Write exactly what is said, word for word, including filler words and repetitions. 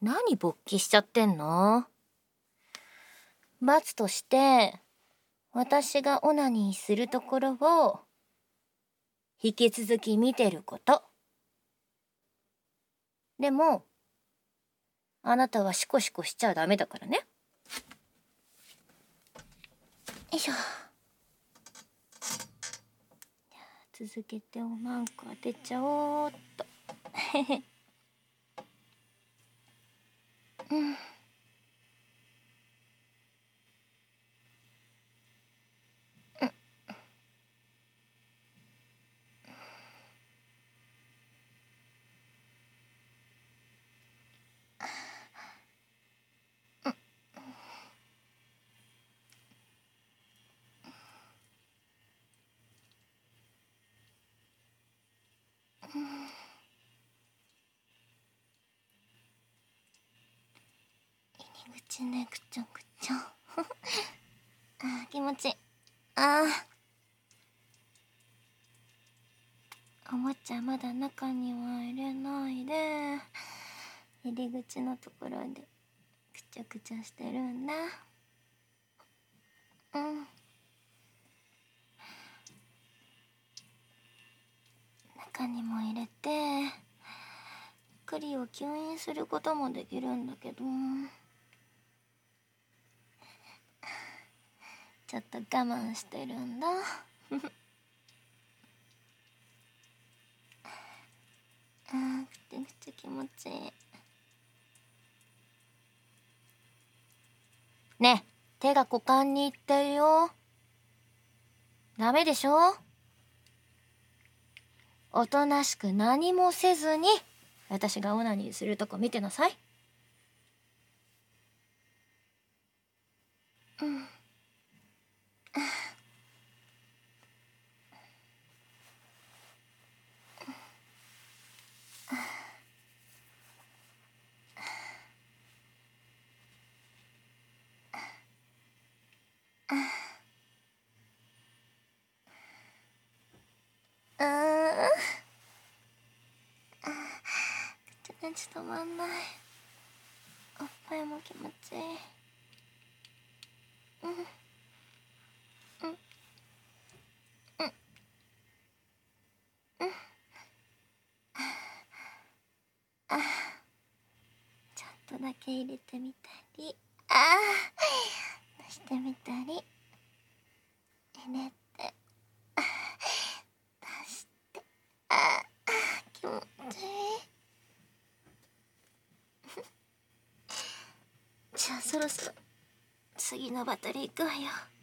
何勃起しちゃってんの？罰として私がオナニーするところを引き続き見てること。でもあなたはシコシコしちゃダメだからね。よいしょ。続けておまんこ当てちゃおうっと。うん。入り口ね、くちゃくちゃ。あー、気持ちいい。あー、おもちゃまだ中には入れないで、入り口のところでくちゃくちゃしてるんだ。うん。中にも入れて栗を吸引することもできるんだけど、ちょっと我慢してるんだ。あー、くちゃくちゃ気持ちいい。ねえ、手が股間にいってるよ。ダメでしょ？おとなしく何もせずに私がオナニーするとこ見てなさい。うん。あー、ちょっと止まんない。おっぱいも気持ちいい。うんうんうんうん。あー、ちょっとだけ入れてみたり、あー、出してみたり、入れて、出して、あー、気持ちいい。じゃあそろそろ次のバトル行くわよ。